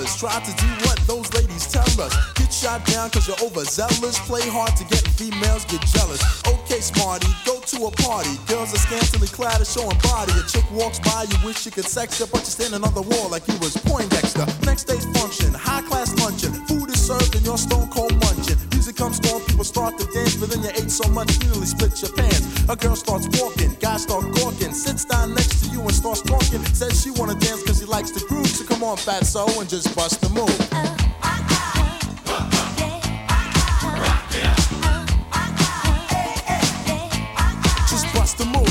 fellas try to do what those ladies tell us. Get shot down cause you're overzealous. Play hard to get females get jealous. Okay, smarty, go to a party. Girls are scantily clad and showing body. A chick walks by, you wish you could sex her, but you're standing on the wall like you was Poindexter. Next day's function, high class luncheon. Food is served and you're stone cold munching. Music comes on, people start to dance, but then you ate so much you nearly split your pants. A girl starts walking, guys start gawking, sits down next to you and starts talking. Says she wanna dance cause she likes the groove. So come on, fatso, and just bust the move. Just bust the move.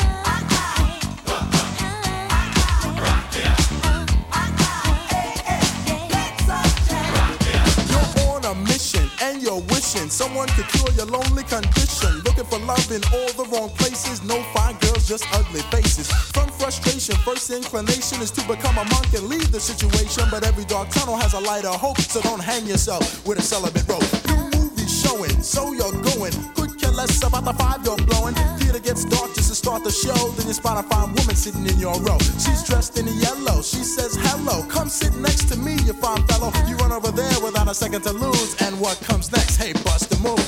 You're on a mission and you're wishing someone could cure your lonely condition. Looking for love in all the wrong places. No fine girls, just ugly faces. From frustration, first inclination is to become a monk and leave the situation. But every dark tunnel has a light of hope, so don't hang yourself with a celibate rope. New movies showing, so you're going. Could care less about the vibe you're blowing. Theater gets dark just to start the show. Then you spot a fine woman sitting in your row. She's dressed in yellow, she says hello. Come sit next to me, you fine fellow. You run over there without a second to lose. And what comes next? Hey, bust the move.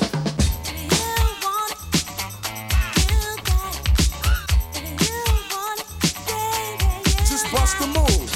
Bust the move.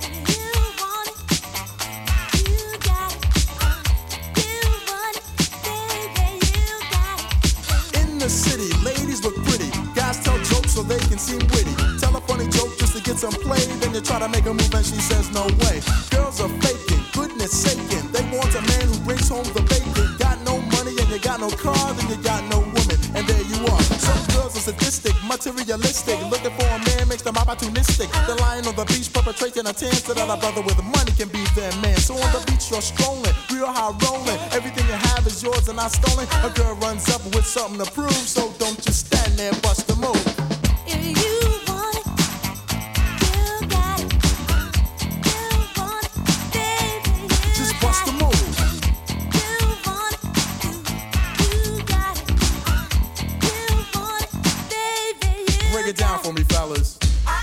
In the city, ladies look pretty. Guys tell jokes so they can seem witty. Tell a funny joke just to get some play. Then you try to make a move and she says no way. Girls are faking, goodness saking. They want a man who brings home the bacon. Got no money and you got no car, then you got no woman. And there you are. Some girls are sadistic, materialistic. Looking for a man makes them opportunistic. They're lying on the beach, perpetrating a tan so that a brother with money can be their man. So on the beach you're strolling, real high rolling. Everything you have is yours and not stolen. A girl runs up with something to prove, so don't just stand there, bust the move. If you want it, you got it. You want it, baby, you just bust the move. You want it, you got it. You want it, baby, you Break it down for me, fellas.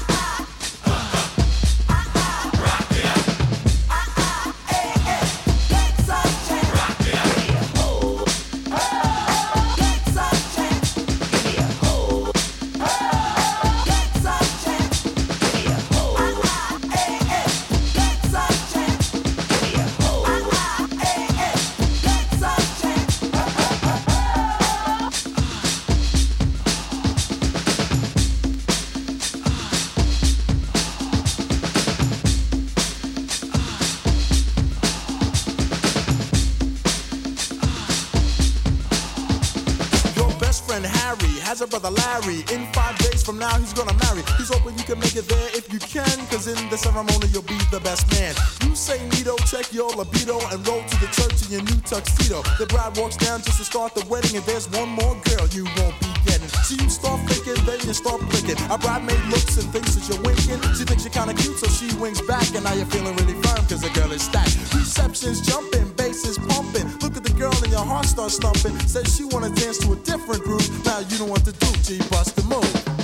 Has a brother Larry. In 5 days from now he's gonna marry. He's hoping you can make it there if you can, cause in the ceremony you'll be the best man. You say Nito, check your libido and roll to the church in your new tuxedo. The bride walks down just to start the wedding, and there's one more girl you won't be getting. So you start thinking, then you start blinking. A bridemaid looks and thinks that you're winking. She thinks you're kinda cute, so she winks back, and now you're feeling really firm cause the girl is stacked. Reception's jumping, bass is pumping. Look at the girl and your heart starts thumping. Says she wanna dance to a different groove. Now you don't want to do, G, bust the move.